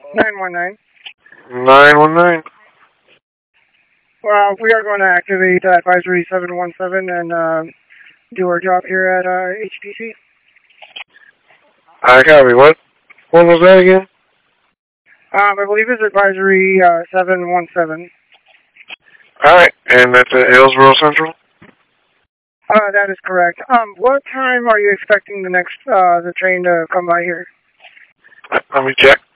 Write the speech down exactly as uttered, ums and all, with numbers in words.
nine one nine. nine one nine. Well, we are going to activate uh, advisory seven one seven and uh, do our job here at uh, H P C. I copy. What? What was that again? Um, I believe it's advisory uh, seven one seven. Alright, and that's at Hillsboro Central? Uh, that is correct. Um, what time are you expecting the next, uh, the train to come by here? Let me check.